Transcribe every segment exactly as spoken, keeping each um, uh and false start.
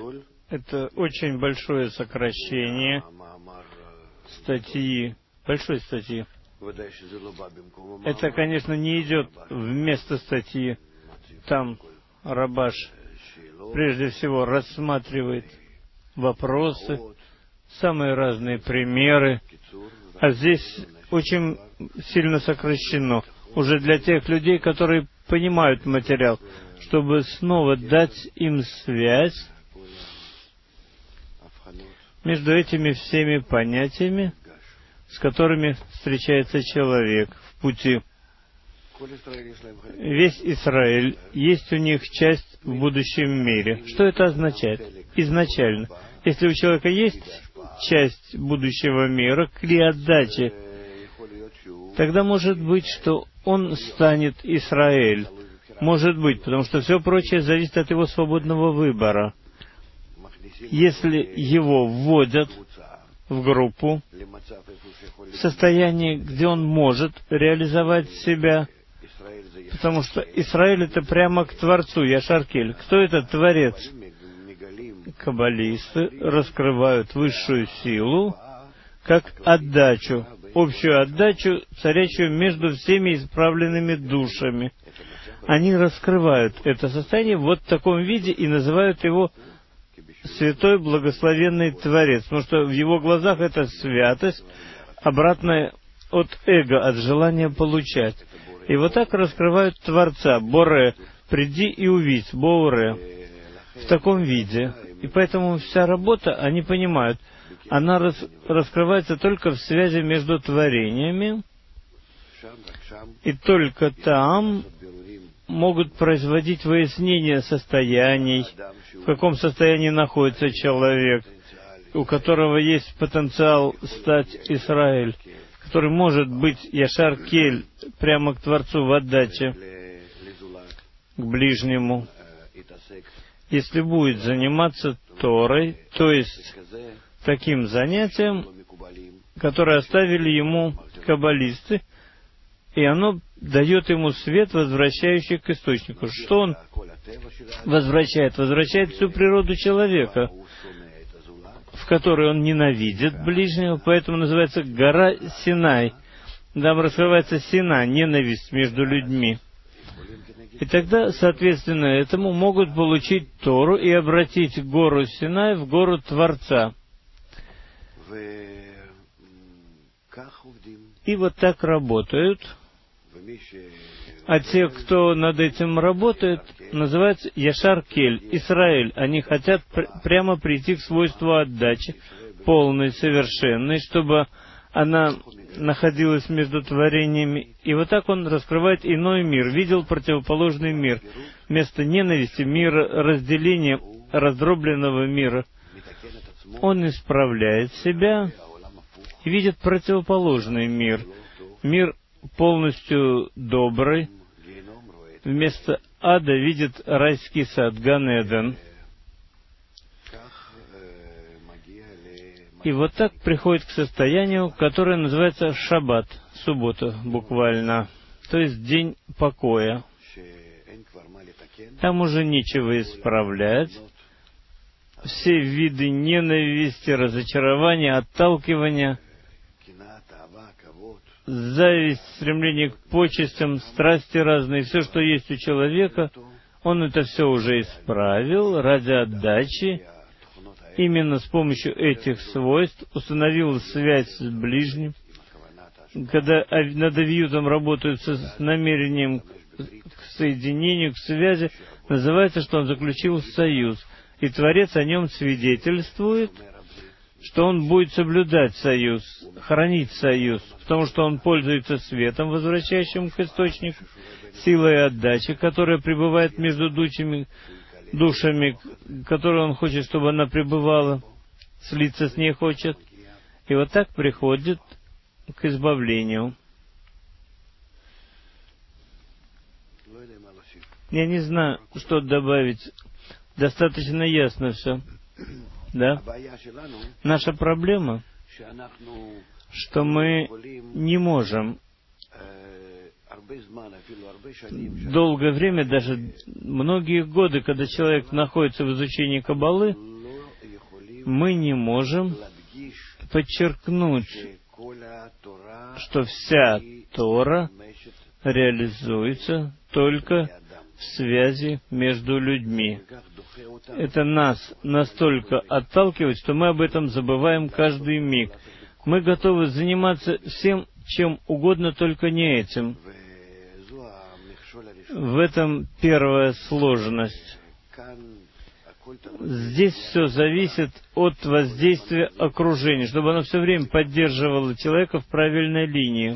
Это очень большое сокращение статьи, большой статьи. Это, конечно, не идет вместо статьи. Там Рабаш прежде всего рассматривает вопросы, самые разные примеры, а здесь очень сильно сокращено. Уже для тех людей, которые понимают материал, чтобы снова дать им связь между этими всеми понятиями, с которыми встречается человек в пути. Весь Израиль, есть у них часть в будущем мире. Что это означает? Изначально, если у человека есть часть будущего мира, кли отдачи, тогда может быть, что он станет Израиль. Может быть, потому что все прочее зависит от его свободного выбора. Если его вводят в группу, в состоянии, где он может реализовать себя, потому что Израиль — это прямо к Творцу, Яшар-Кель. Кто этот Творец? Каббалисты раскрывают высшую силу как отдачу, общую отдачу, царящую между всеми исправленными душами. Они раскрывают это состояние вот в таком виде и называют его Святой Благословенный Творец, потому что в его глазах это святость, обратная от эго, от желания получать. И вот так раскрывают Творца, Боре, приди и увидь, Боре, в таком виде. И поэтому вся работа, они понимают, она рас, раскрывается только в связи между творениями, и только там могут производить выяснение состояний, в каком состоянии находится человек, у которого есть потенциал стать Израиль, который может быть Яшар-Кель, прямо к Творцу в отдаче, к ближнему, если будет заниматься Торой, то есть таким занятием, которое оставили ему каббалисты, и оно дает ему свет, возвращающий к источнику. Что он возвращает? Возвращает всю природу человека, в которой он ненавидит ближнего, поэтому называется гора Синай. Там раскрывается Сина, ненависть между людьми. И тогда, соответственно этому, могут получить Тору и обратить гору Синай в гору Творца. И вот так работают. А те, кто над этим работает, называются Яшар-Кель, Израиль. Они хотят пр- прямо прийти к свойству отдачи, полной, совершенной, чтобы она находилась между творениями. И вот так он раскрывает иной мир, видел противоположный мир. Вместо ненависти, мира разделения, раздробленного мира, он исправляет себя и видит противоположный мир. Мир полностью добрый. Вместо ада видит райский сад, Ган-Эден. И вот так приходит к состоянию, которое называется шаббат, суббота буквально, то есть день покоя. Там уже нечего исправлять. Все виды ненависти, разочарования, отталкивания, зависть, стремление к почестям, страсти разные, все, что есть у человека, он это все уже исправил ради отдачи. Именно с помощью этих свойств установил связь с ближним. Когда над авиютом работают с намерением к соединению, к связи, называется, что он заключил союз. И Творец о нем свидетельствует, что он будет соблюдать союз, хранить союз, потому что он пользуется светом, возвращающим к источнику, силой отдачи, которая пребывает между душами, душами, которые он хочет, чтобы она пребывала, слиться с ней хочет. И вот так приходит к избавлению. Я не знаю, что добавить. Достаточно ясно все. Да? Наша проблема, что мы не можем долгое время, даже многие годы, когда человек находится в изучении Каббалы, мы не можем подчеркнуть, что вся Тора реализуется только в связи между людьми. Это нас настолько отталкивает, что мы об этом забываем каждый миг. Мы готовы заниматься всем, чем угодно, только не этим. В этом первая сложность. Здесь все зависит от воздействия окружения, чтобы оно все время поддерживало человека в правильной линии,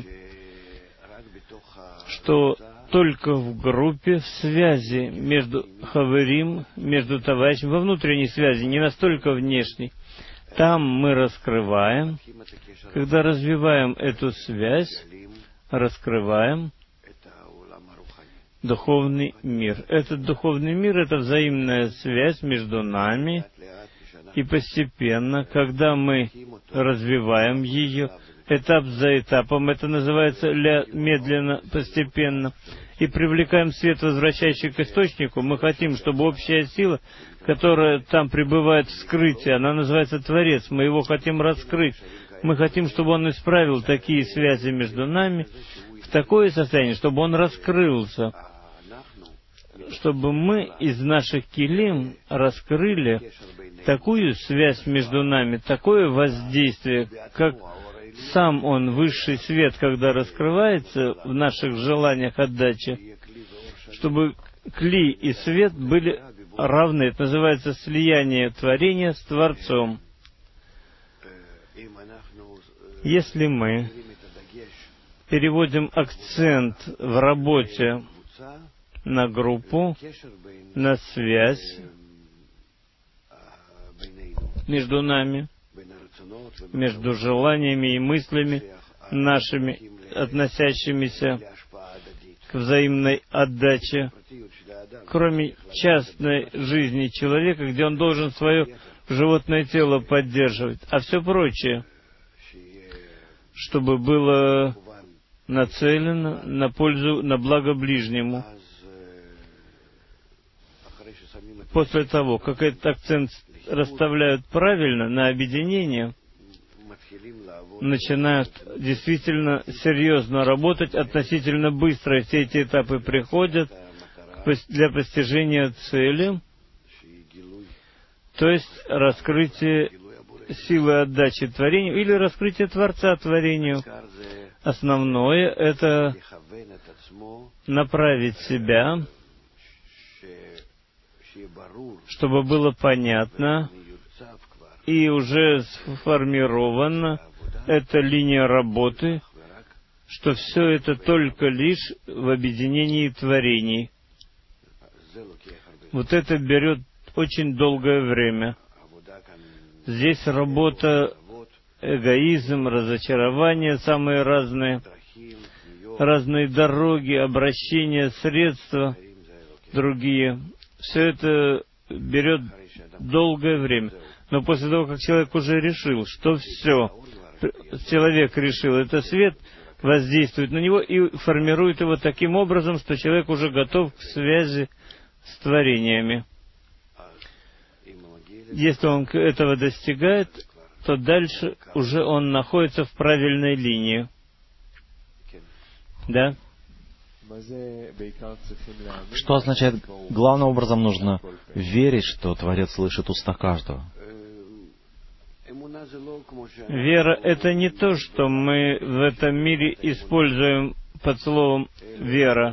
что только в группе, в связи между хаверим, между товарищами, во внутренней связи, не настолько внешней, там мы раскрываем, когда развиваем эту связь, раскрываем духовный мир. Этот духовный мир — это взаимная связь между нами, и постепенно, когда мы развиваем ее, этап за этапом, это называется ля, медленно, постепенно, и привлекаем свет, возвращающий к источнику, мы хотим, чтобы общая сила, которая там пребывает в скрытии, она называется Творец, мы его хотим раскрыть, мы хотим, чтобы он исправил такие связи между нами, в такое состояние, чтобы он раскрылся, чтобы мы из наших килим раскрыли такую связь между нами, такое воздействие, как сам он, высший свет, когда раскрывается в наших желаниях отдачи, чтобы кли и свет были равны. Это называется слияние творения с Творцом. Если мы переводим акцент в работе на группу, на связь между нами, между желаниями и мыслями нашими, относящимися к взаимной отдаче, кроме частной жизни человека, где он должен свое животное тело поддерживать, а все прочее, чтобы было нацелено на пользу, на благо ближнему. После того, как этот акцент расставляют правильно на объединение, начинают действительно серьезно работать, относительно быстро все эти этапы приходят для постижения цели, то есть раскрытие силы отдачи творению или раскрытие Творца творению. Основное — это направить себя, чтобы было понятно и уже сформирована эта линия работы, что все это только лишь в объединении творений. Вот это берет очень долгое время. Здесь работа, эгоизм, разочарование самые разные, разные дороги, обращения, средства, другие. Все это берет долгое время. Но после того, как человек уже решил, что все, человек решил, это свет воздействует на него и формирует его таким образом, что человек уже готов к связи с творениями. Если он этого достигает, то дальше уже он находится в правильной линии. Да? Что означает, главным образом нужно верить, что Творец слышит уста каждого? Вера — это не то, что мы в этом мире используем под словом «вера».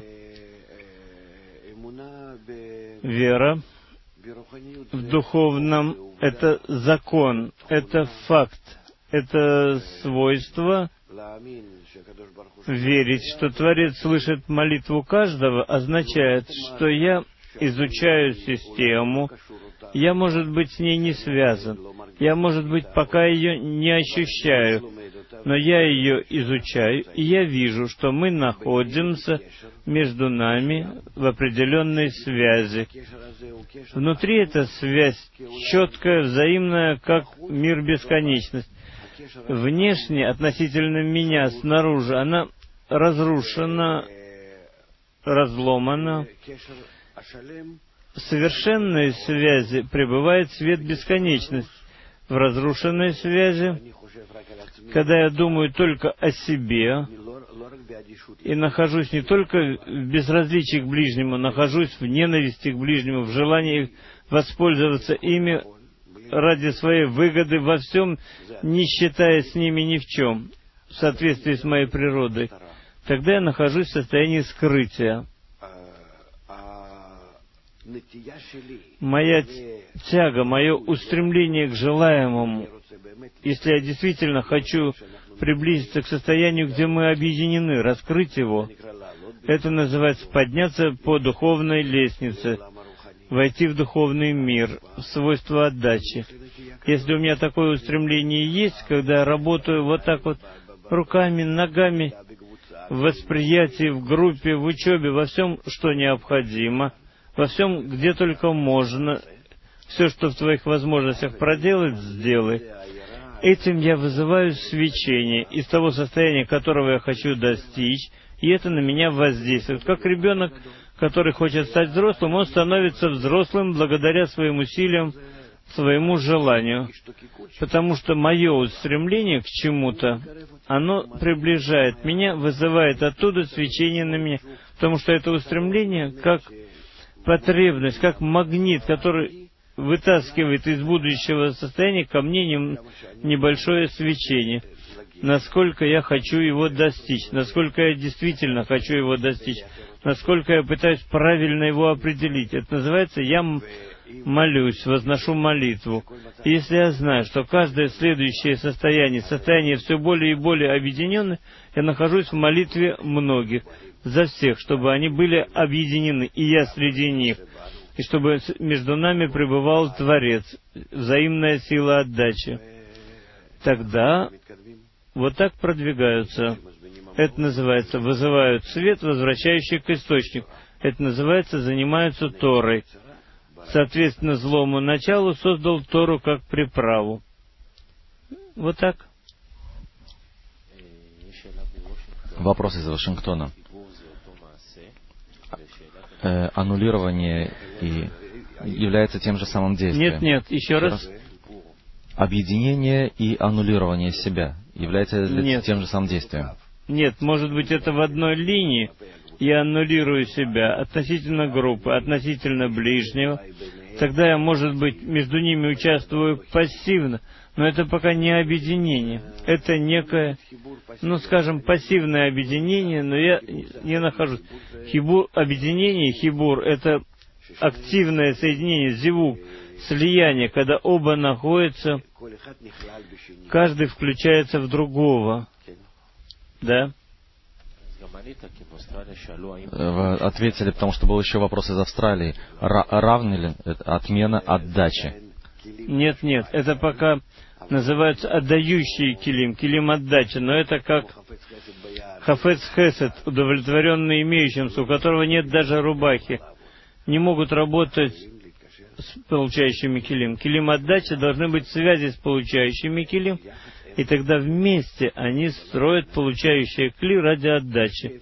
Вера в духовном — это закон, это факт, это свойство. Верить, что Творец слышит молитву каждого, означает, что я изучаю систему, я, может быть, с ней не связан, я, может быть, пока ее не ощущаю, но я ее изучаю, и я вижу, что мы находимся между нами в определенной связи. Внутри эта связь четкая, взаимная, как мир бесконечность. Внешне, относительно меня, снаружи, она разрушена, разломана. В совершенной связи пребывает свет бесконечности. в разрушенной связи, когда я думаю только о себе и нахожусь не только в безразличии к ближнему, нахожусь в ненависти к ближнему, в желании воспользоваться ими ради своей выгоды во всем, не считая с ними ни в чем, в соответствии с моей природой, тогда я нахожусь в состоянии скрытия. Моя тяга, мое устремление к желаемому, если я действительно хочу приблизиться к состоянию, где мы объединены, раскрыть его, это называется подняться по духовной лестнице, войти в духовный мир, в свойство отдачи. Если у меня такое устремление есть, когда я работаю вот так вот руками, ногами, в восприятии, в группе, в учебе, во всем, что необходимо, во всем, где только можно, все, что в твоих возможностях проделать, сделай. Этим я вызываю свечение из того состояния, которого я хочу достичь, и это на меня воздействует. Как ребенок, который хочет стать взрослым, он становится взрослым благодаря своим усилиям, своему желанию. Потому что мое устремление к чему-то, оно приближает меня, вызывает оттуда свечение на меня. Потому что это устремление как потребность, как магнит, который вытаскивает из будущего состояния ко мне небольшое свечение. Насколько я хочу его достичь, насколько я действительно хочу его достичь, насколько я пытаюсь правильно его определить. Это называется «я молюсь, возношу молитву». И если я знаю, что каждое следующее состояние, состояние все более и более объединенное, я нахожусь в молитве многих, за всех, чтобы они были объединены, и я среди них, и чтобы между нами пребывал Творец, взаимная сила отдачи. Тогда вот так продвигаются. Это называется «вызывают свет, возвращающий к источнику». Это называется «занимаются Торой». Соответственно, злому началу создал Тору как приправу. Вот так. Вопрос из Вашингтона. Э, аннулирование и является тем же самым действием. Нет, нет, еще, еще раз. раз. Объединение и аннулирование себя является нет. тем же самым действием. Нет, может быть, это в одной линии. Я аннулирую себя относительно группы, относительно ближнего. Тогда я, может быть, между ними участвую пассивно, но это пока не объединение. Это некое, ну, скажем, пассивное объединение, но я не нахожусь. Хибур, объединение, хибур, это активное соединение, зивук, слияние, когда оба находятся, каждый включается в другого. Да? Вы ответили, потому что был еще вопрос из Австралии. Ра- равны ли это отмена отдачи? Нет, нет, это пока называются отдающие килим, килим отдачи, но это как хафец хесед, удовлетворенный имеющимся, у которого нет даже рубахи, не могут работать с получающими килим. Килим отдачи должны быть в связи с получающими килим, и тогда вместе они строят получающие кли ради отдачи.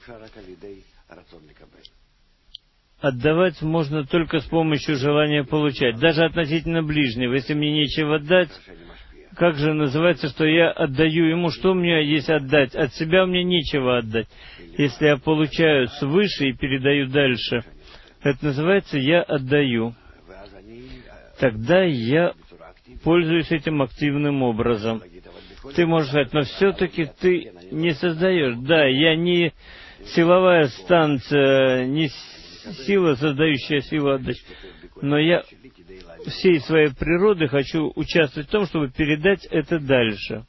Отдавать можно только с помощью желания получать, даже относительно ближнего. Если мне нечего дать, как же называется, что я отдаю ему, что у меня есть отдать? От себя мне нечего отдать. Если я получаю свыше и передаю дальше, это называется «я отдаю». Тогда я пользуюсь этим активным образом. Ты можешь сказать, но все-таки ты не создаешь. Да, я не силовая станция, не сила, создающая силу отдачи, но я всей своей природой хочу участвовать в том, чтобы передать это дальше.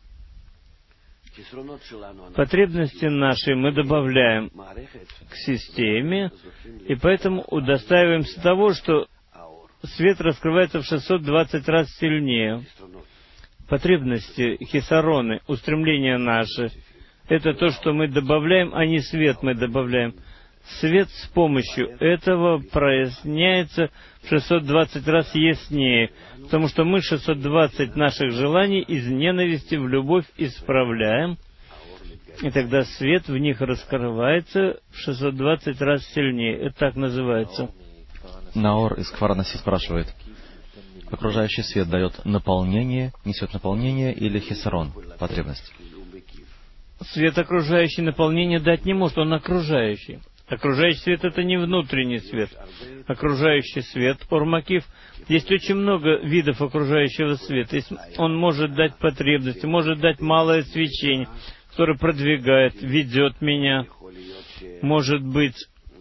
Потребности наши мы добавляем к системе, и поэтому удостаиваемся того, что свет раскрывается в шестьсот двадцать раз сильнее. Потребности, хисароны, устремления наши, это то, что мы добавляем, а не свет мы добавляем. Свет с помощью этого проясняется в шестьсот двадцать раз яснее, потому что мы шестьсот двадцать наших желаний из ненависти в любовь исправляем, и тогда свет в них раскрывается в шестьсот двадцать раз сильнее. Это так называется. Наор из Кваранаси спрашивает. окружающий свет дает наполнение, несет наполнение или хисарон, потребность? Свет окружающий наполнение дать не может, он окружающий. Окружающий свет — это не внутренний свет. Окружающий свет, ормакив, есть очень много видов окружающего света. Он может дать потребности, может дать малое свечение, которое продвигает, ведет меня, может быть,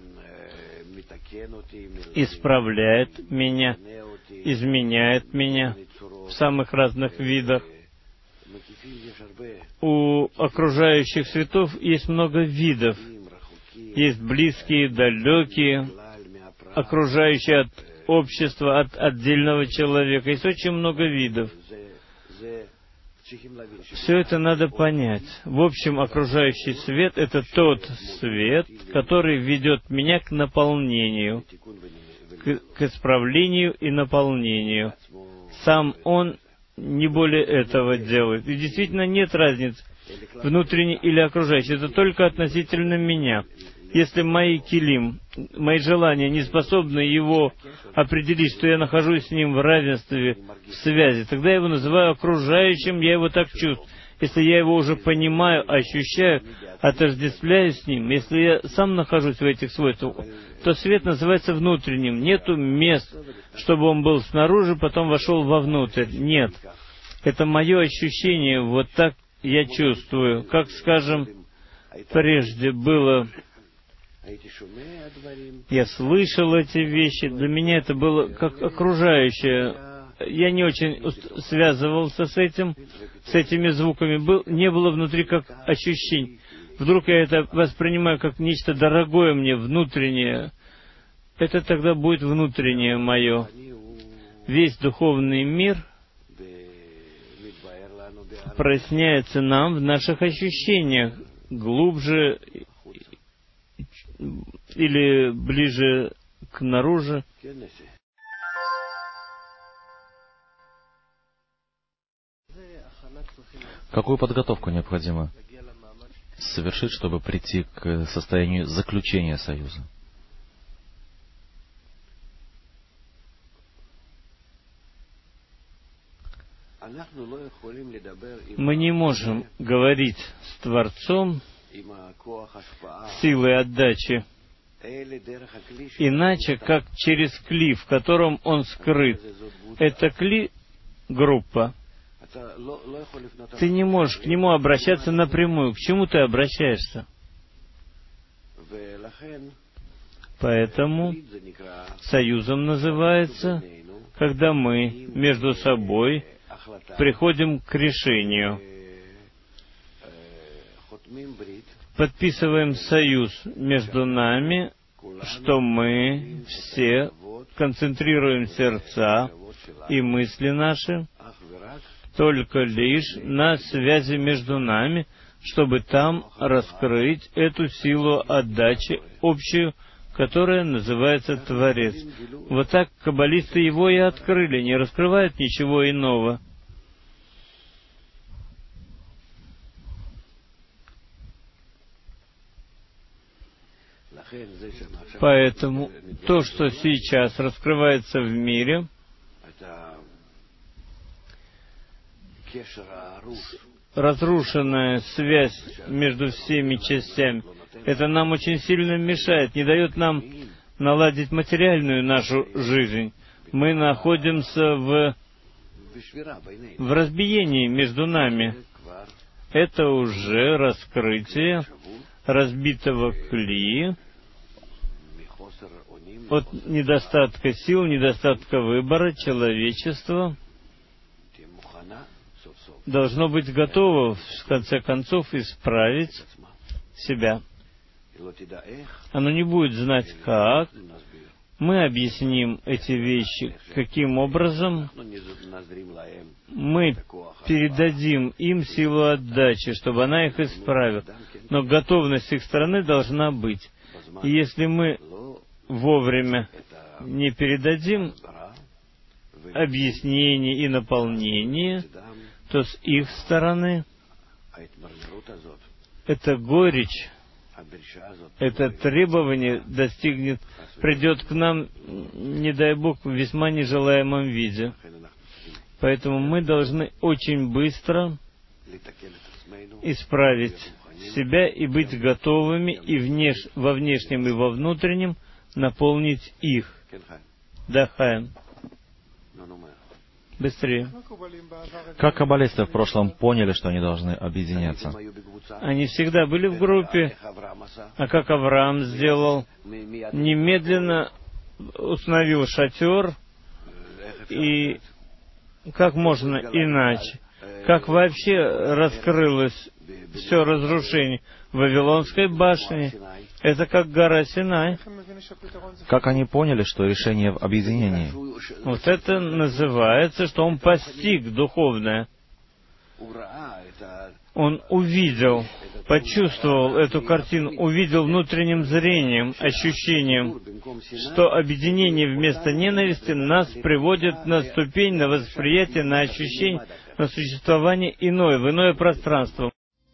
исправляет меня, изменяет меня в самых разных видах. У окружающих светов есть много видов. Есть близкие, далекие, окружающие от общества, от отдельного человека. Есть очень много видов. Все это надо понять. В общем, окружающий свет — это тот свет, который ведет меня к наполнению, к, к исправлению и наполнению. Сам он не более этого делает. И действительно нет разницы, внутренний или окружающий. Это только относительно меня. Если мои килим, мои желания не способны его определить, что я нахожусь с ним в равенстве, в связи, тогда я его называю окружающим, я его так чувствую. Если я его уже понимаю, ощущаю, отождествляю с ним, если я сам нахожусь в этих свойствах, то свет называется внутренним. Нету мест, чтобы он был снаружи, потом вошел вовнутрь. Нет. Это мое ощущение, вот так я чувствую. Как, скажем, прежде было... Я слышал эти вещи, для меня это было как окружающее. Я не очень связывался с этим, с этими звуками. Был, не было внутри как ощущений. Вдруг я это воспринимаю как нечто дорогое мне, внутреннее. Это тогда будет внутреннее мое. Весь духовный мир проясняется нам в наших ощущениях, глубже или ближе к наружу. Какую подготовку необходимо совершить, чтобы прийти к состоянию заключения союза? Мы не можем говорить с Творцом силой отдачи иначе, как через кли, в котором он скрыт. Это кли — группа. Ты не можешь к нему обращаться напрямую. К чему ты обращаешься? Поэтому союзом называется, когда мы между собой приходим к решению, подписываем союз между нами, что мы все концентрируем сердца и мысли наши только лишь на связи между нами, чтобы там раскрыть эту силу отдачи общую, которая называется Творец. Вот так каббалисты его и открыли, не раскрывают ничего иного. Поэтому то, что сейчас раскрывается в мире, разрушенная связь между всеми частями, это нам очень сильно мешает, не дает нам наладить материальную нашу жизнь. Мы находимся в, в разбиении между нами. Это уже раскрытие разбитого кли от недостатка сил, недостатка выбора. Человечество должно быть готово, в конце концов, исправить себя. Оно не будет знать, как. Мы объясним эти вещи, каким образом мы передадим им силу отдачи, чтобы она их исправила. Но готовность с их стороны должна быть. И если мы вовремя не передадим объяснение и наполнение, то с их стороны эта горечь это требование достигнет, придет к нам, не дай Бог, в весьма нежелаемом виде. Поэтому мы должны очень быстро исправить себя и быть готовыми и внеш... во внешнем и во внутреннем наполнить их. Да, Хаим. Быстрее. Как каббалисты в прошлом поняли, что они должны объединяться? Они всегда были в группе, а как Авраам сделал, немедленно установил шатер, и как можно иначе? Как вообще раскрылось все разрушение в Вавилонской башне? Это как гора Синай. Как они поняли, что решение в объединении? Вот это называется, что он постиг духовное. Он увидел, почувствовал эту картину, увидел внутренним зрением, ощущением, что объединение вместо ненависти нас приводит на ступень, на восприятие, на ощущение, на существование иное, в иное пространство.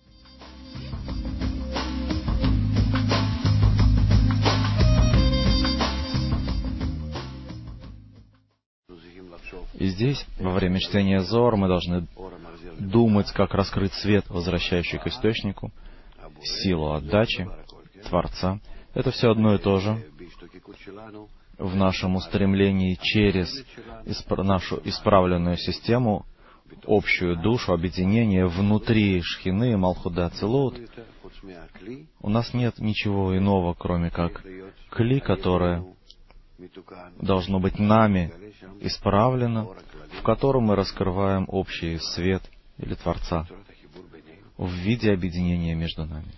И здесь, во время чтения Зоар, мы должны думать, как раскрыть свет, возвращающий к источнику, силу отдачи, Творца. Это все одно и то же в нашем устремлении через исп- нашу исправленную систему, общую душу, объединение внутри Шхины, Малхуда, Ацилут. У нас нет ничего иного, кроме как кли, которое должно быть нами исправлено, в котором мы раскрываем общий свет или Творца в виде объединения между нами.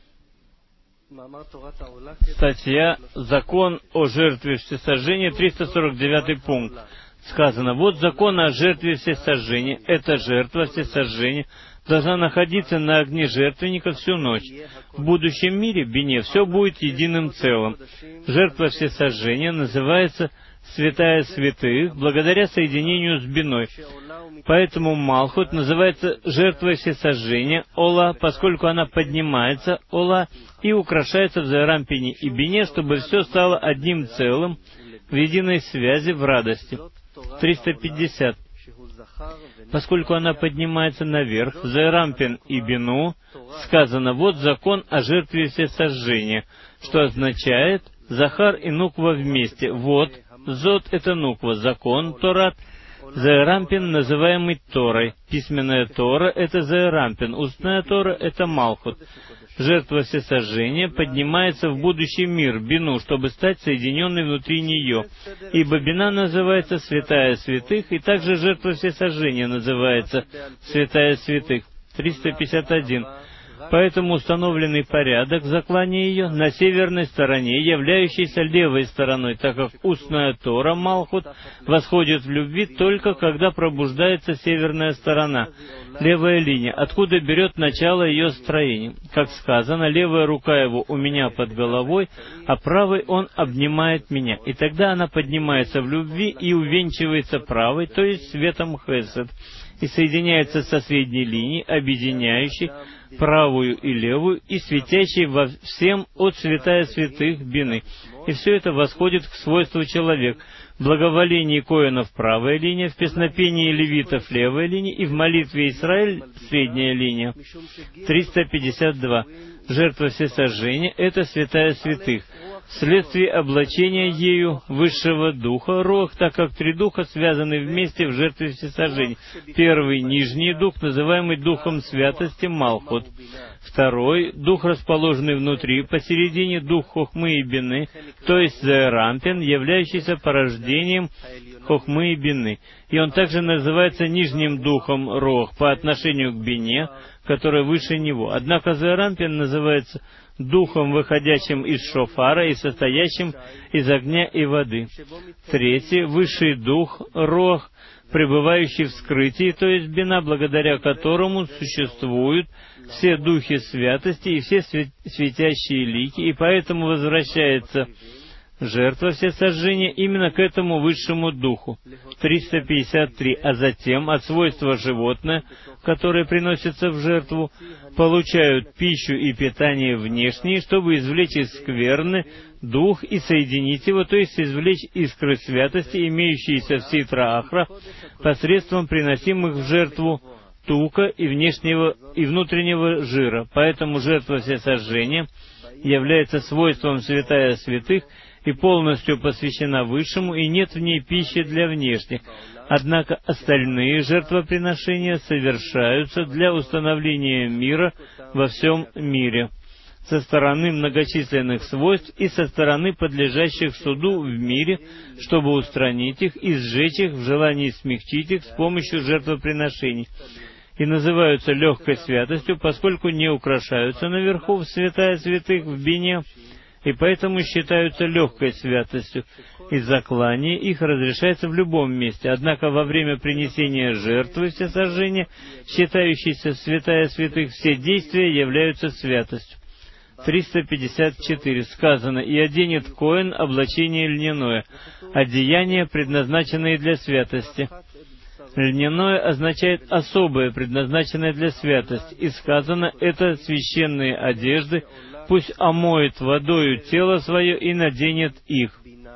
Статья «Закон о жертве всесожжения», триста сорок девятый пункт. Сказано: вот закон о жертве всесожжения. Эта жертва всесожжения должна находиться на огне жертвенника всю ночь. В будущем мире, бине, все будет единым целым. Жертва всесожжения называется святая святых, благодаря соединению с биной. Поэтому Малхут называется жертвой всесожжения, Ола, поскольку она поднимается, Ола, и украшается в Зеарампине и бине, чтобы все стало одним целым, в единой связи, в радости. триста пятьдесят. Поскольку она поднимается наверх, в Зеарампин и бину, сказано: вот закон о жертве всесожжения, что означает Захар и Нуква вместе. Вот, Зод — это Нуква, закон, Торат, Зеарампин, называемый Торой. Письменная Тора — это Зеарампин, устная Тора — это Малхут. Жертва всесожжения поднимается в будущий мир, бину, чтобы стать соединенной внутри нее. Ибо бина называется святая святых, и также жертва всесожжения называется святая святых. триста пятьдесят один. Поэтому установленный порядок заклания ее на северной стороне, являющейся левой стороной, так как устная Тора, Малхут, восходит в любви только когда пробуждается северная сторона, левая линия, откуда берет начало ее строения. Как сказано: левая рука его у меня под головой, а правой он обнимает меня. И тогда она поднимается в любви и увенчивается правой, то есть светом Хесед, и соединяется со средней линией, объединяющей правую и левую, и светящей во всем от святая святых бины. И все это восходит к свойству человека. В благоволении коэнов правая линия, в песнопении левитов левая линия, и в молитве Израиль средняя линия. триста пятьдесят два. Жертва всесожжения — это святая святых, вследствие облачения ею высшего духа, Рох, так как три духа связаны вместе в жертве всесожжения. Первый — нижний дух, называемый духом святости, Малхут. Второй — дух, расположенный внутри, посередине — дух Хохмы и Бины, то есть Зеарампин, являющийся порождением Хохмы и Бины. И он также называется нижним духом Рох по отношению к Бине, который выше него. Однако Зеарампин называется духом, выходящим из шофара и состоящим из огня и воды. Третий — высший дух Рох, пребывающий в скрытии, то есть бина, благодаря которому существуют все духи святости и все светящие лики, и поэтому возвращается жертва всесожжения именно к этому высшему духу. триста пятьдесят три. А затем от свойства животное, которое приносится в жертву, получают пищу и питание внешние, чтобы извлечь из скверны дух и соединить его, то есть извлечь искры святости, имеющиеся в ситра ахра, посредством приносимых в жертву тука и внешнего и внутреннего жира. Поэтому жертва всесожжения является свойством святая святых и полностью посвящена Высшему, и нет в ней пищи для внешних. Однако остальные жертвоприношения совершаются для установления мира во всем мире, со стороны многочисленных свойств и со стороны подлежащих суду в мире, чтобы устранить их и сжечь их в желании смягчить их с помощью жертвоприношений, и называются легкой святостью, поскольку не украшаются наверху в святая святых в бине, и поэтому считаются легкой святостью, и заклание их разрешается в любом месте. Однако во время принесения жертвы всесожжения, считающейся святая святых, все действия являются святостью. триста пятьдесят четыре. Сказано: «И оденет коэн облачение льняное», одеяния, предназначенные для святости. Льняное означает особое, предназначенное для святости, и сказано: «Это священные одежды, пусть омоет водою тело свое и наденет их».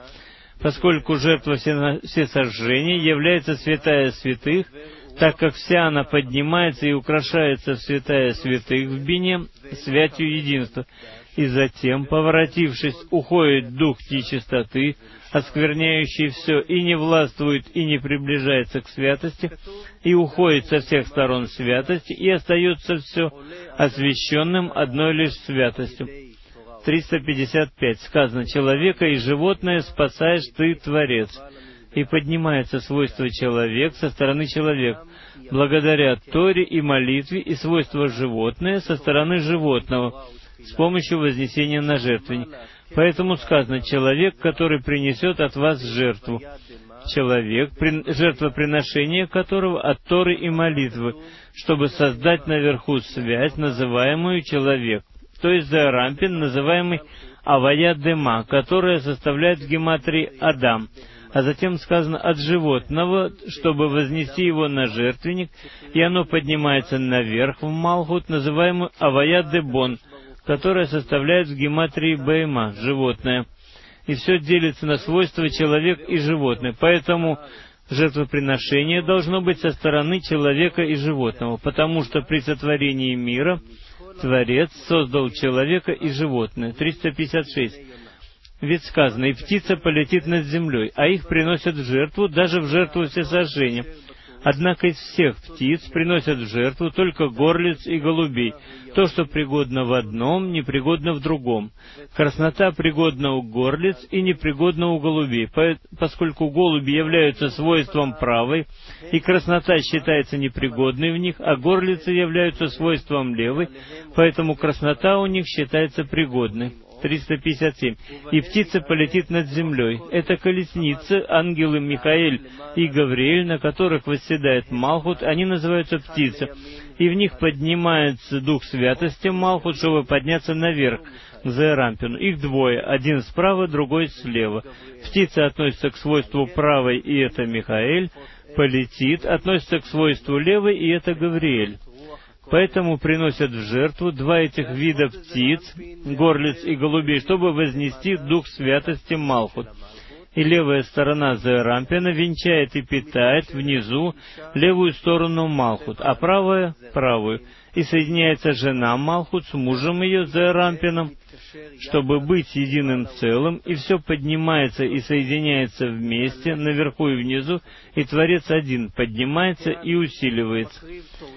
Поскольку жертва всесожжения является святая святых, так как вся она поднимается и украшается в святая святых в бине, святью единства, и затем, поворотившись, уходит дух нечистоты, оскверняющий все, и не властвует и не приближается к святости, и уходит со всех сторон святости, и остается все освященным одной лишь святостью. триста пятьдесят пять. Сказано: «Человека и животное спасаешь ты, Творец». И поднимается свойство человек со стороны человека, благодаря Торе и молитве, и свойство животное со стороны животного, с помощью вознесения на жертвенник. Поэтому сказано: «Человек, который принесет от вас жертву». Человек, жертвоприношение которого от Торы и молитвы, чтобы создать наверху связь, называемую человек, то есть Зеарампин, называемый Авая Дема, которая составляет в гематрии Адам. А затем сказано: «от животного, чтобы вознести его на жертвенник, и оно поднимается наверх в Малхут, называемую Авая Дебон, которая составляет в гематрии Бейма, животное». И все делится на свойства человек и животное. Поэтому жертвоприношение должно быть со стороны человека и животного, потому что при сотворении мира Творец создал человека и животное. триста пятьдесят шесть. Ведь сказано: «И птица полетит над землей», а их приносят в жертву, даже в жертву всесожжения. Однако из всех птиц приносят в жертву только горлиц и голубей. То, что пригодно в одном, непригодно в другом. Краснота пригодна у горлиц и непригодна у голубей, поскольку голуби являются свойством правой, и краснота считается непригодной в них, а горлицы являются свойством левой, поэтому краснота у них считается пригодной. триста пятьдесят семь. «И птица полетит над землей». Это колесницы, ангелы Михаэль и Гавриэль, на которых восседает Малхут, они называются птица. И в них поднимается дух святости Малхут, чтобы подняться наверх, к Зеарампину. Их двое, один справа, другой слева. Птица относится к свойству правой, и это Михаэль. Полетит относится к свойству левой, и это Гавриэль. Поэтому приносят в жертву два этих вида птиц, горлиц и голубей, чтобы вознести дух святости Малхут. И левая сторона Зеарампина венчает и питает внизу левую сторону Малхут, а правая — правую. И соединяется жена Малхут с мужем ее Зеарампином, чтобы быть единым целым, и все поднимается и соединяется вместе, наверху и внизу, и Творец один поднимается и усиливается.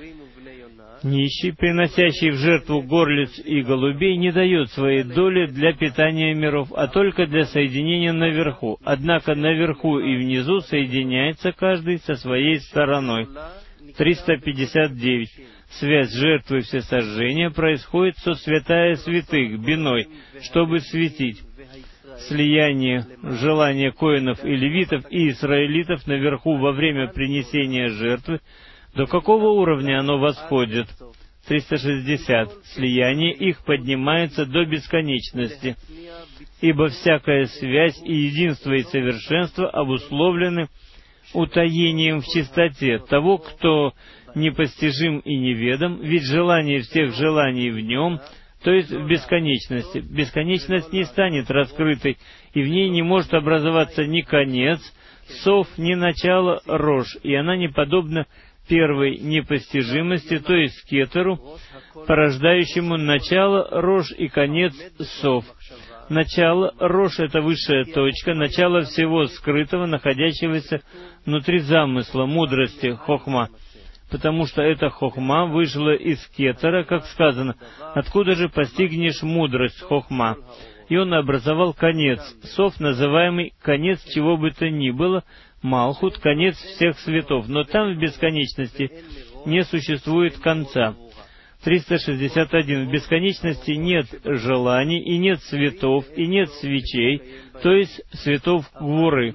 Нищий, приносящий в жертву горлиц и голубей, не дает своей доли для питания миров, а только для соединения наверху. Однако наверху и внизу соединяется каждый со своей стороной. триста пятьдесят девять. Связь жертвы всесожжения происходит со святая святых, биной, чтобы светить. Слияние, желание коэнов и левитов и израилитов наверху во время принесения жертвы, до какого уровня оно восходит? триста шестьдесят. Слияние их поднимается до бесконечности. ибо всякая связь и единство и совершенство обусловлены утаением в чистоте того, кто непостижим и неведом, ведь желание всех желаний в нем, то есть в бесконечности. Бесконечность не станет раскрытой, и в ней не может образоваться ни конец, сов, ни начало, рожь, и она не подобна первой непостижимости, то есть кетеру, порождающему начало, рожь и конец, сов. Начало, рожь — это высшая точка, начало всего скрытого, находящегося внутри замысла, мудрости, хохма. Потому что эта хохма вышла из кетера, как сказано, «Откуда же постигнешь мудрость, хохма?» И он образовал конец, сов, называемый конец чего бы то ни было, Малхут, конец всех светов, но там в бесконечности не существует конца. триста шестьдесят один. В бесконечности нет желаний, и нет светов, и нет свечей, то есть светов гвуры.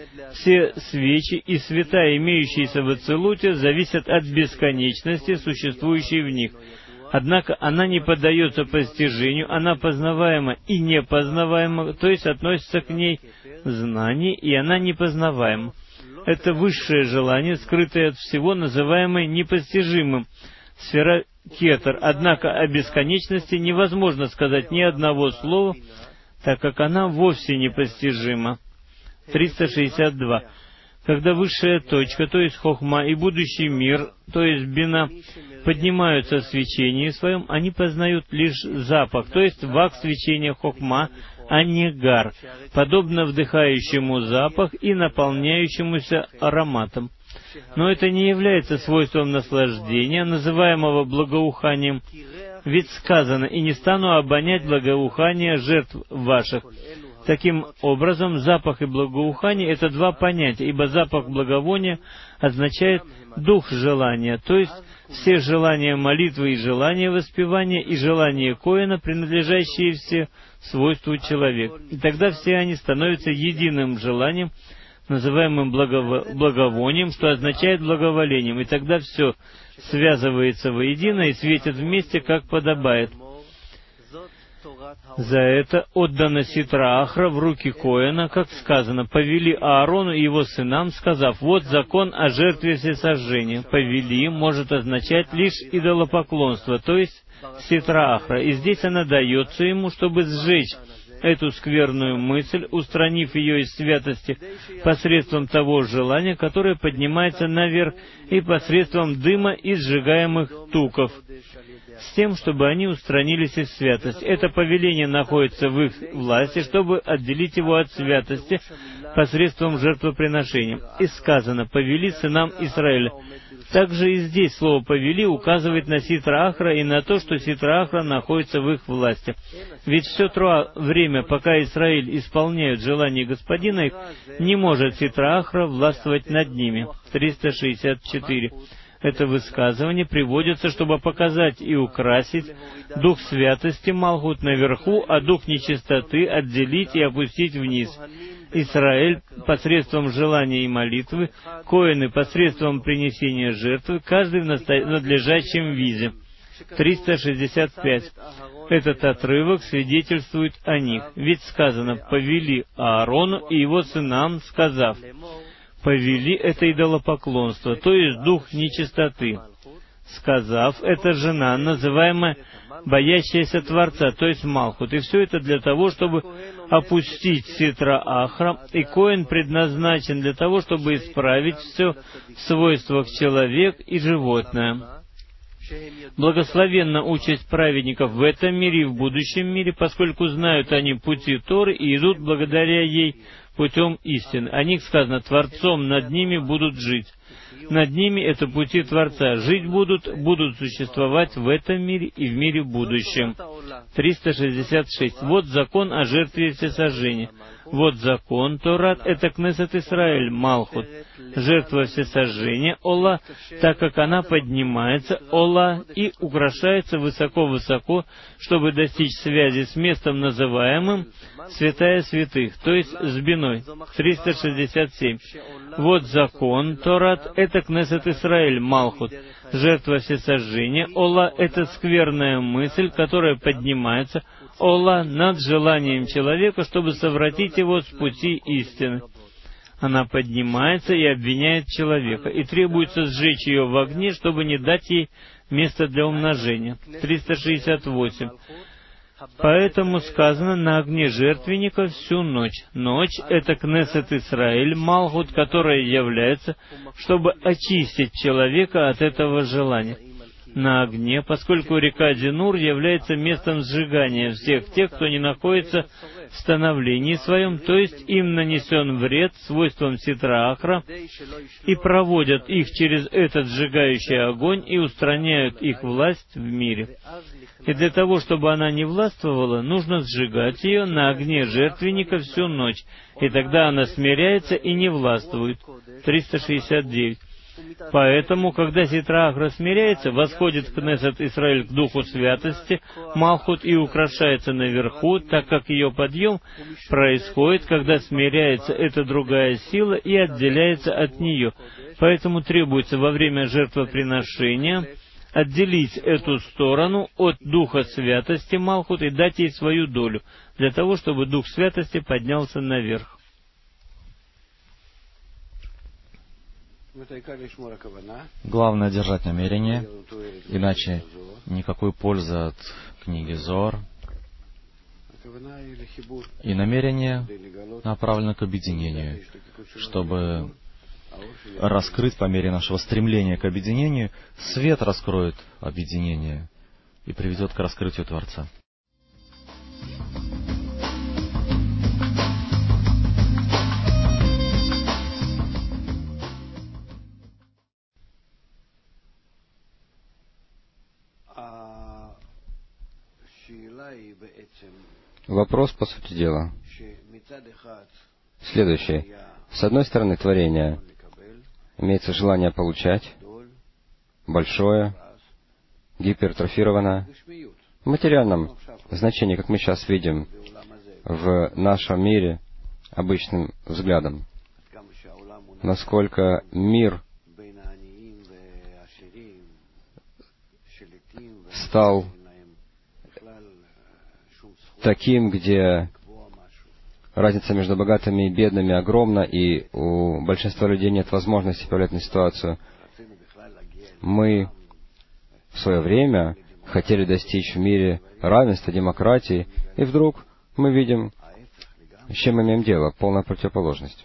Все свечи и света, имеющиеся в Ацилуте, зависят от бесконечности, существующей в них. Однако она не поддается постижению, она познаваема и непознаваема, то есть относится к ней знание, и она непознаваема. Это высшее желание, скрытое от всего, называемое непостижимым, сфера кетер. Однако о бесконечности невозможно сказать ни одного слова, так как она вовсе непостижима. триста шестьдесят два. Когда высшая точка, то есть хохма, и будущий мир, то есть бина, поднимаются в свечении своем, они познают лишь запах, то есть вак свечения хохма, а не гар, подобно вдыхающему запах и наполняющемуся ароматом. Но это не является свойством наслаждения, называемого благоуханием, ведь сказано: «И не стану обонять благоухание жертв ваших». Таким образом, запах и благоухание — это два понятия, ибо запах благовония означает дух желания, то есть все желания молитвы и желания воспевания и желания коэна, принадлежащие все свойству человека. И тогда все они становятся единым желанием, называемым благово... благовонием, что означает благоволением, и тогда все связывается воедино и светит вместе, как подобает. За это отдана Ситра Ахра в руки коэна, как сказано: «Повели Аарону и его сынам, сказав: вот закон о жертве всесожжения». «Повели» может означать лишь идолопоклонство, то есть Ситра Ахра, и здесь она дается ему, чтобы сжечь эту скверную мысль, устранив ее из святости посредством того желания, которое поднимается наверх, и посредством дыма и сжигаемых туков, с тем, чтобы они устранились из святости. Это повеление находится в их власти, чтобы отделить его от святости посредством жертвоприношения. И сказано: «Повели сынам Израиля». Также и здесь слово «повели» указывает на Ситра Ахра и на то, что Ситра Ахра находится в их власти. Ведь все то время, пока Израиль исполняют желание Господина их, не может Ситра Ахра властвовать над ними. триста шестьдесят четыре. Это высказывание приводится, чтобы показать и украсить дух святости Малхут наверху, а дух нечистоты отделить и опустить вниз. Израиль посредством желания и молитвы, коэны посредством принесения жертвы, каждый в надлежащем виде. триста шестьдесят пять. Этот отрывок свидетельствует о них. Ведь сказано: «Повели Аарону и его сынам, сказав». «Повели» — это идолопоклонство, то есть дух нечистоты. «Сказав» — это жена, называемая боящаяся Творца, то есть Малхут. И все это для того, чтобы опустить Ситра Ахра, и коэн предназначен для того, чтобы исправить все в свойствах человек и животное. Благословенна участь праведников в этом мире и в будущем мире, поскольку знают они пути Торы и идут благодаря ей путем истины. О них сказано: «Творцом над ними будут жить». Над ними — это пути Творца. Жить будут, будут существовать в этом мире и в мире будущем. триста шестьдесят шесть. Вот закон о жертве всесожжения. Вот закон Торат — это Кнесет Исраэль, Малхут. Жертва всесожжения, Ола, так как она поднимается, Ола, и украшается высоко-высоко, чтобы достичь связи с местом, называемым Святая Святых, то есть с Биной. триста шестьдесят семь. Вот закон Торат — это Кнесет Исраэль, Малхут. Жертва всесожжения, Ола, — это скверная мысль, которая поднимается, Ола над желанием человека, чтобы совратить его с пути истины. Она поднимается и обвиняет человека, и требуется сжечь ее в огне, чтобы не дать ей место для умножения. триста шестьдесят восемь. Поэтому сказано на огне жертвенника всю ночь. Ночь — это Кнессет Исраэль, Малхут, которая является, чтобы очистить человека от этого желания. На огне, поскольку река Динур является местом сжигания всех тех, кто не находится в становлении своем, то есть им нанесен вред свойством ситра Ахра, и проводят их через этот сжигающий огонь и устраняют их власть в мире. И для того, чтобы она не властвовала, нужно сжигать ее на огне жертвенника всю ночь, и тогда она смиряется и не властвует. триста шестьдесят девять. Поэтому, когда ситра Ахра смиряется, восходит Кнессет Исраэль к духу святости, Малхут, и украшается наверху, так как ее подъем происходит, когда смиряется эта другая сила и отделяется от нее. Поэтому требуется во время жертвоприношения отделить эту сторону от духа святости, Малхут, и дать ей свою долю, для того, чтобы дух святости поднялся наверх. Главное — держать намерение, иначе никакой пользы от книги Зоар. И намерение направлено к объединению, чтобы раскрыть по мере нашего стремления к объединению, свет раскроет объединение и приведет к раскрытию Творца. Вопрос, по сути дела, следующий. С одной стороны, творение имеется желание получать, большое, гипертрофированное, в материальном значении, как мы сейчас видим в нашем мире обычным взглядом. Насколько мир стал таким, где разница между богатыми и бедными огромна, и у большинства людей нет возможности повлиять на ситуацию. Мы в свое время хотели достичь в мире равенства, демократии, и вдруг мы видим, с чем мы имеем дело, полная противоположность.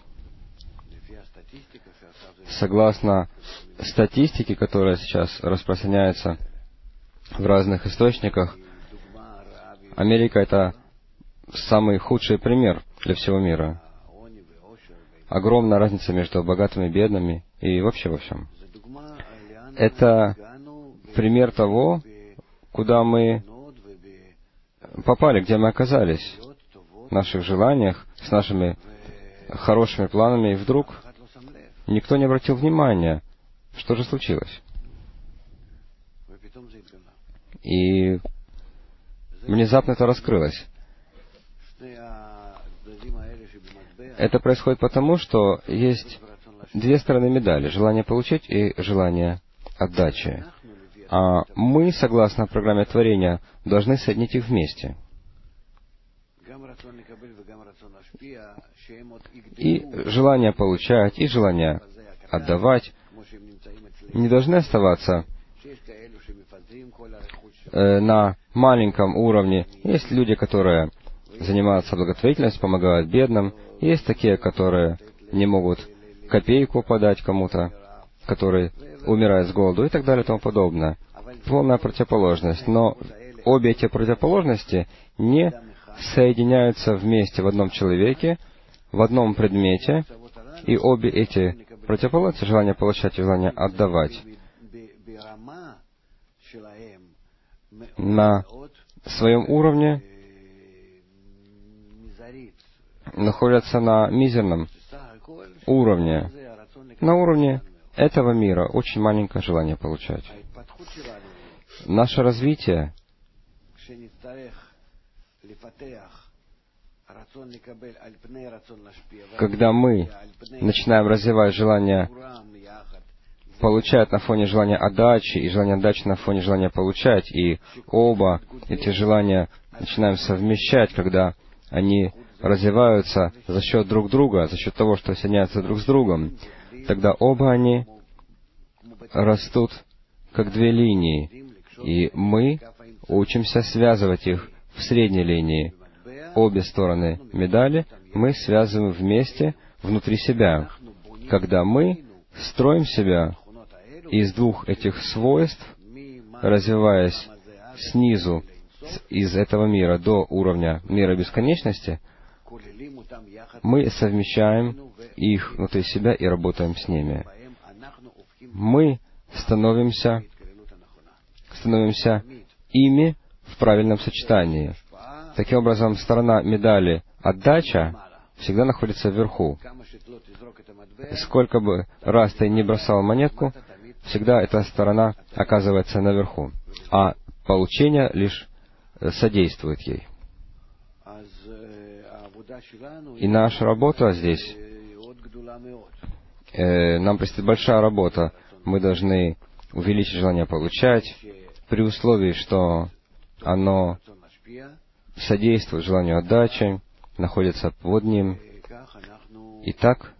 Согласно статистике, которая сейчас распространяется в разных источниках, Америка — это самый худший пример для всего мира. Огромная разница между богатыми и бедными, и вообще во всем. Это пример того, куда мы попали, где мы оказались, в наших желаниях, с нашими хорошими планами, и вдруг никто не обратил внимания, что же случилось. И внезапно это раскрылось. Это происходит потому, что есть две стороны медали — желание получить и желание отдачи. А мы, согласно программе творения, должны соединить их вместе. И желание получать, и желание отдавать не должны оставаться э, на маленьком уровне. Есть люди, которые занимаются благотворительностью, помогают бедным. Есть такие, которые не могут копейку подать кому-то, который умирает с голоду, и так далее и тому подобное. Полная противоположность. Но обе эти противоположности не соединяются вместе в одном человеке, в одном предмете, и обе эти противоположности, желание получать и желание отдавать, на своем уровне находятся на мизерном уровне. На уровне этого мира очень маленькое желание получать. Наше развитие, когда мы начинаем развивать желание получать на фоне желания отдачи и желание отдачи на фоне желания получать, и оба эти желания начинаем совмещать, когда они развиваются за счет друг друга, за счет того, что соединяются друг с другом, тогда оба они растут как две линии, и мы учимся связывать их в средней линии. Обе стороны медали мы связываем вместе внутри себя, когда мы строим себя из двух этих свойств, развиваясь снизу, из этого мира до уровня мира бесконечности, мы совмещаем их внутри себя и работаем с ними. Мы становимся, становимся ими в правильном сочетании. Таким образом, сторона медали отдача всегда находится вверху. Сколько бы раз ты не бросал монетку, всегда эта сторона оказывается наверху, а получение лишь содействует ей. И наша работа здесь, э, нам предстоит большая работа. Мы должны увеличить желание получать, при условии, что оно содействует желанию отдачи, находится под ним. И так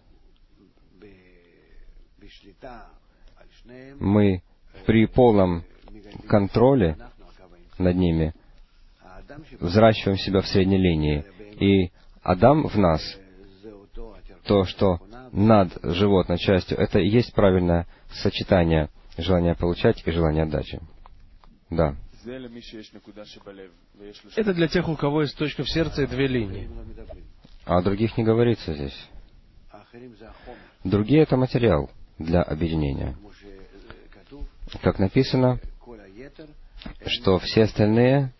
мы при полном контроле над ними взращиваем себя в средней линии. И Адам в нас, то, что над животной частью, это и есть правильное сочетание желания получать и желания отдачи. Да. Это для тех, у кого есть точка в сердце и две линии. А о других не говорится здесь. Другие — это материал для объединения. Как написано, что все остальные,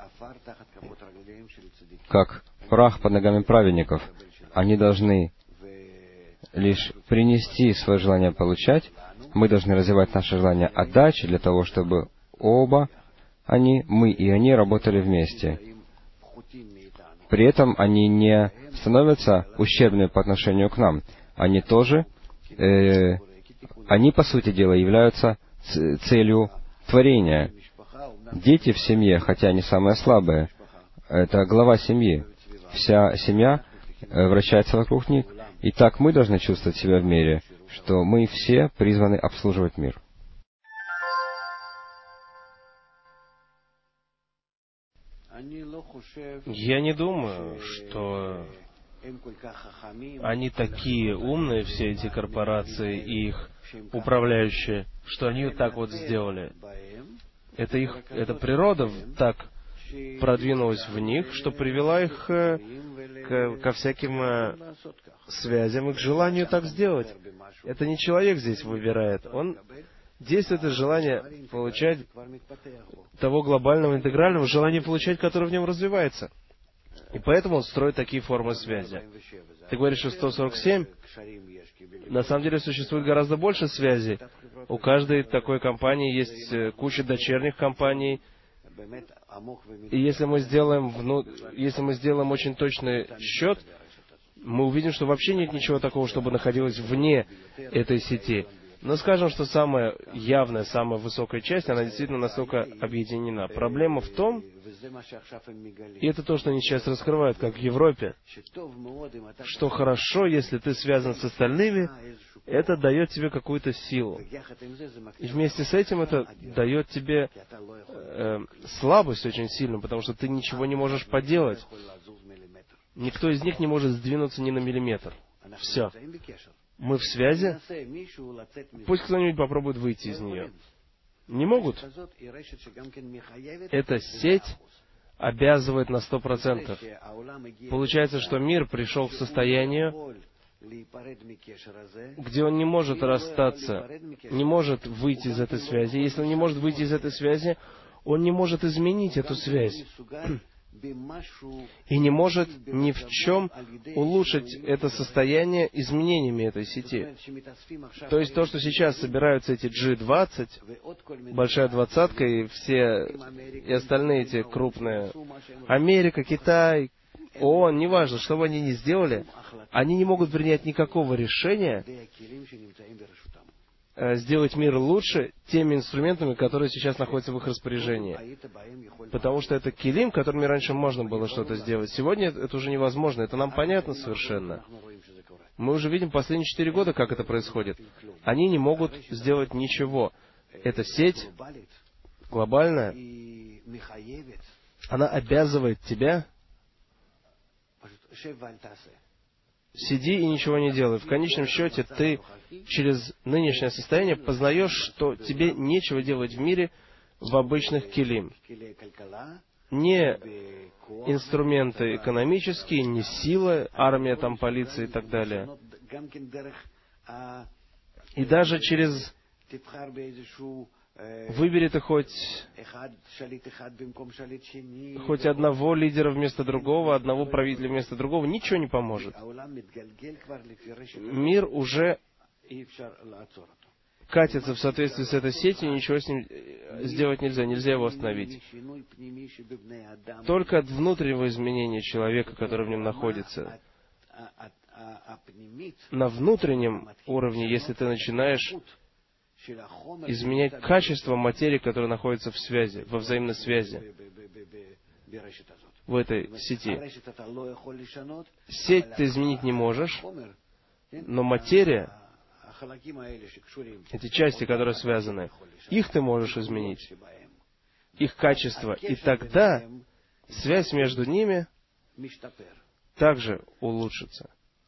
как прах под ногами праведников, они должны лишь принести свое желание получать, мы должны развивать наше желание отдачи для того, чтобы оба они, мы и они, работали вместе. При этом они не становятся ущербными по отношению к нам. Они тоже, э, они, по сути дела, являются целью творения. Дети в семье, хотя они самые слабые, это глава семьи. Вся семья вращается вокруг них. И так мы должны чувствовать себя в мире, что мы все призваны обслуживать мир. Я не думаю, что они такие умные, все эти корпорации и их управляющие, что они вот так вот сделали. Это их, эта природа так продвинулась в них, что привела их к, ко всяким э, связям и к желанию так сделать. Это не человек здесь выбирает. Он действует из желания получать того глобального, интегрального желания получать, которое в нем развивается. И поэтому он строит такие формы связи. Ты говоришь, что сто сорок семь? На самом деле существует гораздо больше связей. У каждой такой компании есть куча дочерних компаний. И если мы сделаем, вну... если мы сделаем очень точный счет, мы увидим, что вообще нет ничего такого, чтобы находилось вне этой сети. Но скажем, что самая явная, самая высокая часть, она действительно настолько объединена. Проблема в том, и это то, что они сейчас раскрывают, как в Европе, что хорошо, если ты связан с остальными, это дает тебе какую-то силу. И вместе с этим это дает тебе э, слабость очень сильно, потому что ты ничего не можешь поделать. Никто из них не может сдвинуться ни на миллиметр. Все. Мы в связи. Пусть кто-нибудь попробует выйти из нее. Не могут. Эта сеть обязывает на сто процентов. Получается, что мир пришел к состоянию, где он не может расстаться, не может выйти из этой связи. Если он не может выйти из этой связи, он не может изменить эту связь. И не может ни в чем улучшить это состояние изменениями этой сети. То есть то, что сейчас собираются эти джи двадцать, большая двадцатка и все и остальные эти крупные, Америка, Китай, ООН, неважно, что бы они ни сделали, они не могут принять никакого решения, сделать мир лучше теми инструментами, которые сейчас находятся в их распоряжении. Потому что это килим, которыми раньше можно было что-то сделать. Сегодня это уже невозможно. Это нам понятно совершенно. Мы уже видим последние четыре года, как это происходит. Они не могут сделать ничего. Эта сеть глобальная, она обязывает тебя сиди и ничего не делай. В конечном счете ты через нынешнее состояние познаешь, что тебе нечего делать в мире в обычных килим. Не инструменты экономические, не сила, армия, там, полиция и так далее. И даже через... Выбери ты хоть, хоть одного лидера вместо другого, одного правителя вместо другого, ничего не поможет. Мир уже катится в соответствии с этой сетью, ничего с ним сделать нельзя, нельзя его остановить. Только от внутреннего изменения человека, который в нем находится, на внутреннем уровне, если ты начинаешь изменять качество материи, которая находится в связи, во взаимной связи, в этой сети. Сеть ты изменить не можешь, но материя, эти части, которые связаны, их ты можешь изменить, их качество, и тогда связь между ними также улучшится.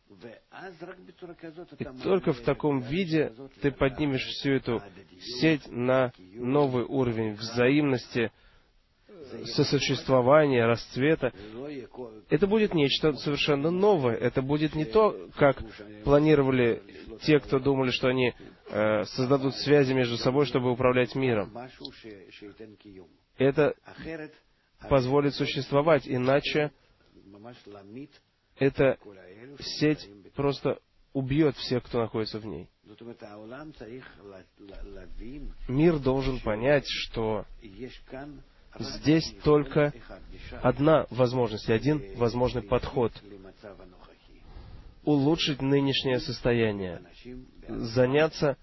И только в таком виде ты поднимешь всю эту сеть на новый уровень взаимности, сосуществования, расцвета. Это будет нечто совершенно новое. Это будет не то, как планировали те, кто думали, что они э, создадут связи между собой, чтобы управлять миром. Это позволит существовать, иначе эта сеть просто убьет всех, кто находится в ней. Мир должен понять, что здесь только одна возможность, один возможный подход. Улучшить нынешнее состояние. Заняться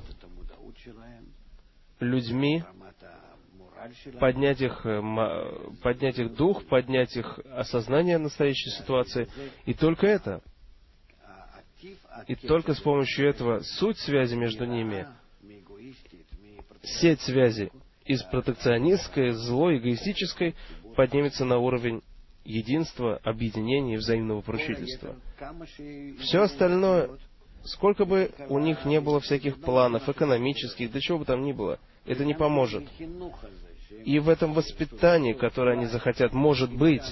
людьми, поднять их, поднять их дух, поднять их осознание настоящей ситуации. И только это. И только с помощью этого суть связи между ними, сеть связи из протекционистской, злой, эгоистической, поднимется на уровень единства, объединения и взаимного поручительства. Все остальное, сколько бы у них не было всяких планов, экономических, да чего бы там ни было, это не поможет. И в этом воспитании, которое они захотят, может быть,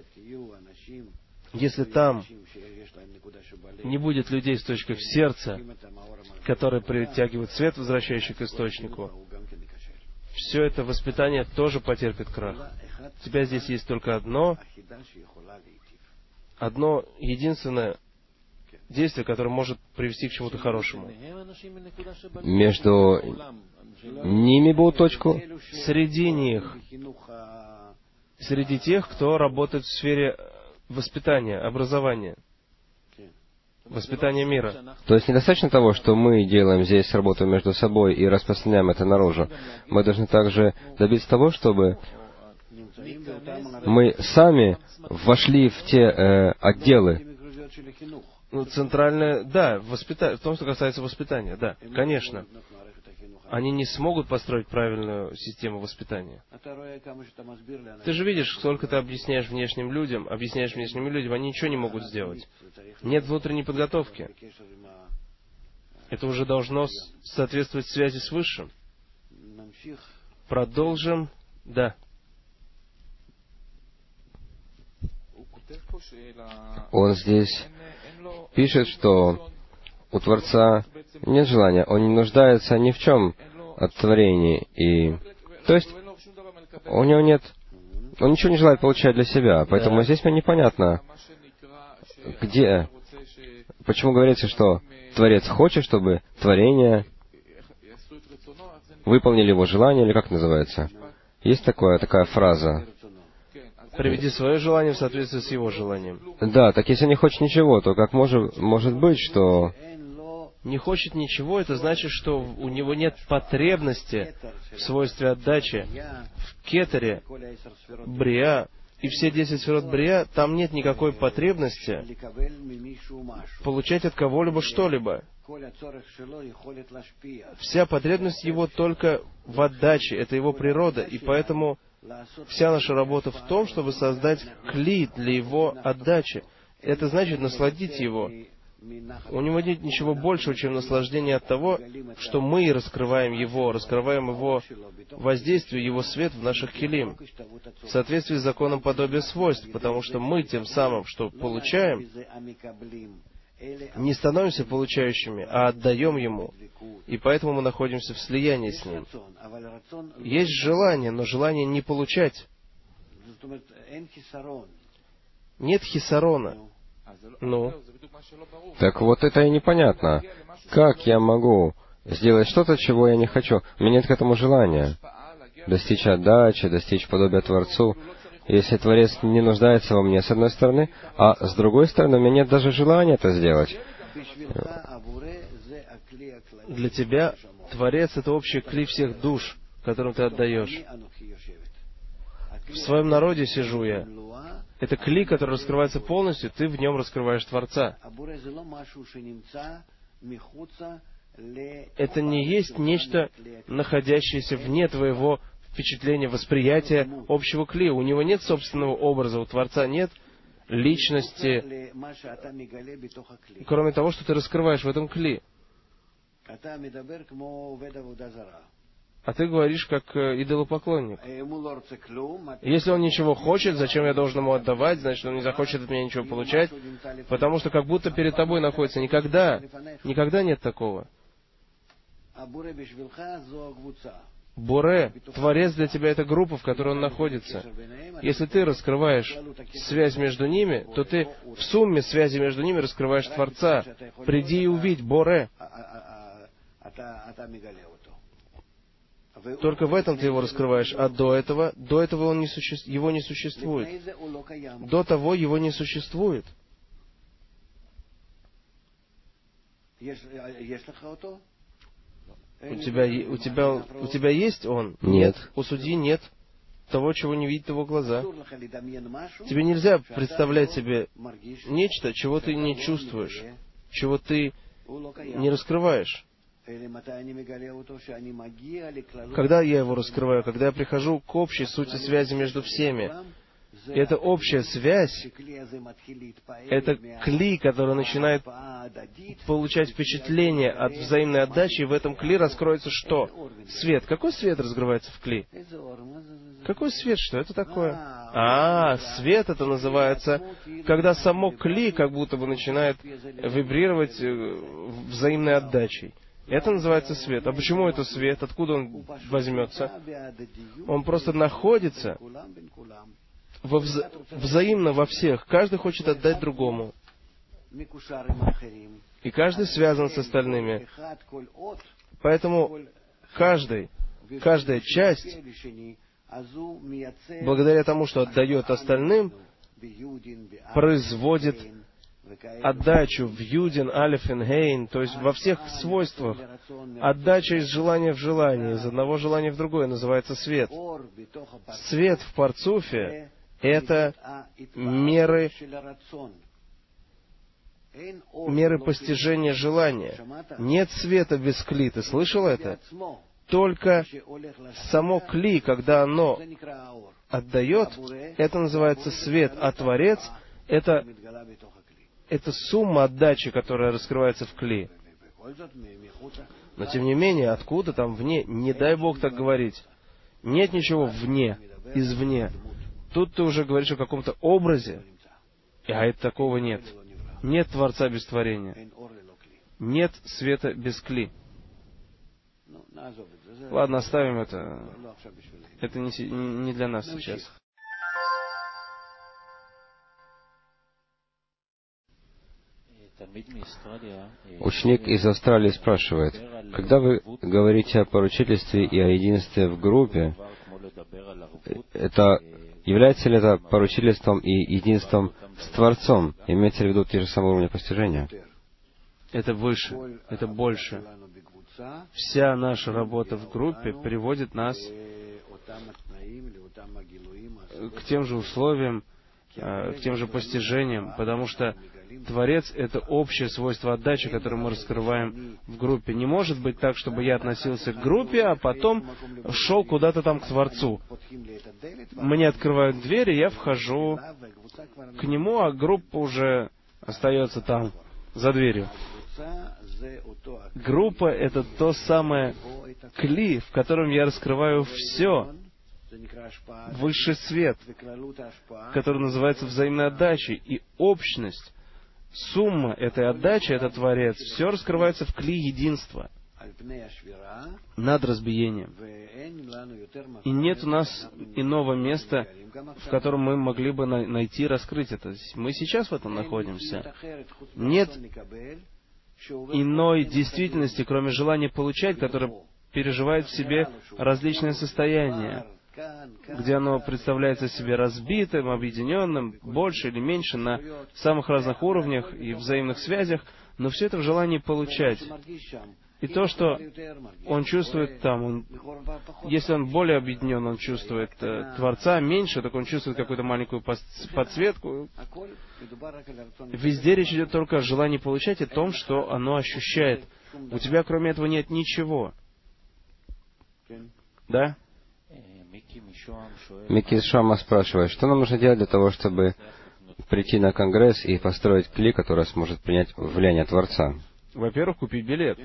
если там не будет людей с точкой в сердце, которые притягивают свет, возвращающий к источнику, все это воспитание тоже потерпит крах. У тебя здесь есть только одно, одно единственное действие, которое может привести к чему-то хорошему. Между ними был точку? Среди них, среди тех, кто работает в сфере воспитания, образования, воспитания мира. То есть недостаточно того, что мы делаем здесь работу между собой и распространяем это наружу. Мы должны также добиться того, чтобы мы сами вошли в те э, отделы. Ну, центральное, да, воспита... в том, что касается воспитания, да, конечно. Они не смогут построить правильную систему воспитания. Ты же видишь, сколько ты объясняешь внешним людям, объясняешь внешним людям, они ничего не могут сделать. Нет внутренней подготовки. Это уже должно соответствовать связи с Высшим. Продолжим. Да. Он здесь пишет, что у Творца нет желания, он не нуждается ни в чем от творения. И, то есть, у него нет, он ничего не желает получать для себя. Поэтому да. Здесь мне непонятно, где, почему говорится, что Творец хочет, чтобы творение выполнили его желание, или как называется? Есть такое, такая фраза. Приведи свое желание в соответствии с его желанием. Да, так если не хочешь ничего, то как может, может быть, что не хочет ничего, это значит, что у него нет потребности в свойстве отдачи. В кетере, брия и все десять сферот брия, там нет никакой потребности получать от кого-либо что-либо. Вся потребность его только в отдаче, это его природа, и поэтому вся наша работа в том, чтобы создать кли для его отдачи. Это значит насладить его. У него нет ничего большего, чем наслаждение от того, что мы раскрываем его, раскрываем его воздействие, его свет в наших келим, в соответствии с законом подобия свойств, потому что мы тем самым, что получаем, не становимся получающими, а отдаем ему, и поэтому мы находимся в слиянии с ним. Есть желание, но желание не получать. Нет хисарона. Ну? Так вот это и непонятно. Как я могу сделать что-то, чего я не хочу? У меня нет к этому желания. Достичь отдачи, достичь подобия Творцу. Если Творец не нуждается во мне, с одной стороны, а с другой стороны, у меня нет даже желания это сделать. Для тебя Творец — это общий кли всех душ, которым ты отдаешь. В своем народе сижу я. Это кли, который раскрывается полностью, ты в нем раскрываешь Творца. Это не есть нечто, находящееся вне твоего впечатления, восприятия общего кли. У него нет собственного образа, у Творца нет личности, кроме того, что ты раскрываешь в этом кли. А ты говоришь, как идолопоклонник. Если он ничего хочет, зачем я должен ему отдавать? Значит, он не захочет от меня ничего получать, потому что как будто перед тобой находится. Никогда, никогда нет такого. Боре, Творец для тебя — это группа, в которой он находится. Если ты раскрываешь связь между ними, то ты в сумме связи между ними раскрываешь Творца. Приди и увидь Боре. Только в этом ты его раскрываешь, а до этого, до этого он не суще... его не существует. До того его не существует. У тебя, у тебя, у тебя есть он? Нет. У судьи нет того, чего не видят его глаза. Тебе нельзя представлять себе нечто, чего ты не чувствуешь, чего ты не раскрываешь. Когда я его раскрываю, когда я прихожу к общей сути связи между всеми, и эта общая связь, это кли, который начинает получать впечатление от взаимной отдачи, и в этом кли раскроется что? Свет. Какой свет разгревается в кли? Какой свет? Что это такое? А, свет это называется, когда само кли как будто бы начинает вибрировать взаимной отдачей. Это называется свет. А почему это свет? Откуда он возьмется? Он просто находится во вза... взаимно во всех. Каждый хочет отдать другому. И каждый связан с остальными. Поэтому каждый, каждая часть, благодаря тому, что отдает остальным, производит отдачу в Юдин, Алефин, Гейн, то есть во всех свойствах. Отдача из желания в желание, из одного желания в другое, называется свет. Свет в парцуфе — это меры, меры постижения желания. Нет света без кли, ты слышал это? Только само кли, когда оно отдает, это называется свет, а Творец — это Это сумма отдачи, которая раскрывается в кли. Но, тем не менее, откуда там вне? Не дай Бог так говорить. Нет ничего вне, извне. Тут ты уже говоришь о каком-то образе, а это такого нет. Нет Творца без творения. Нет света без кли. Ладно, оставим это. Это не, не для нас сейчас. Ученик из Австралии спрашивает, когда вы говорите о поручительстве и о единстве в группе, это является ли это поручительством и единством с Творцом? Имеется ли в виду те же самые уровни постижения? это выше, это больше. Вся наша работа в группе приводит нас к тем же условиям, к тем же постижениям, потому что Творец — это общее свойство отдачи, которое мы раскрываем в группе. Не может быть так, чтобы я относился к группе, а потом шел куда-то там к Творцу. Мне открывают двери, я вхожу к нему, а группа уже остается там, за дверью. Группа — это то самое кли, в котором я раскрываю все, высший свет, который называется взаимной отдачей, и общность, сумма этой отдачи, это Творец, все раскрывается в кли единства над разбиением. И нет у нас иного места, в котором мы могли бы найти, раскрыть это. Мы сейчас в этом находимся. Нет иной действительности, кроме желания получать, которое переживает в себе различные состояния, где оно представляется себе разбитым, объединенным, больше или меньше, на самых разных уровнях и взаимных связях, но все это в желании получать. И то, что он чувствует там, он, если он более объединен, он чувствует э, Творца, меньше, так он чувствует какую-то маленькую подсветку. Везде речь идет только о желании получать и том, что оно ощущает. У тебя, кроме этого, нет ничего. Да? Микки Шама спрашивает, что нам нужно делать для того, чтобы прийти на конгресс и построить кли, который сможет принять влияние Творца? Во-первых, купить билет.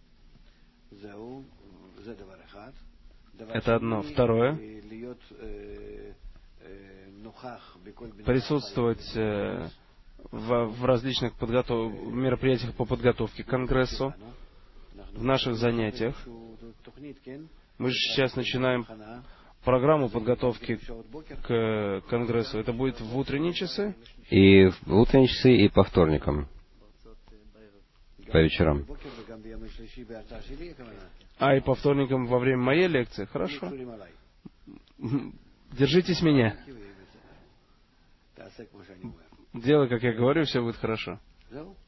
Это одно. Второе. Присутствовать э, в, в различных подготов... мероприятиях по подготовке к Конгрессу, в наших занятиях. Мы же сейчас начинаем программу подготовки к Конгрессу. Это будет в утренние часы? И в утренние часы, и по вторникам. По вечерам. А, и по вторникам во время моей лекции? Хорошо. Держитесь меня. Делай, как я говорю, все будет хорошо.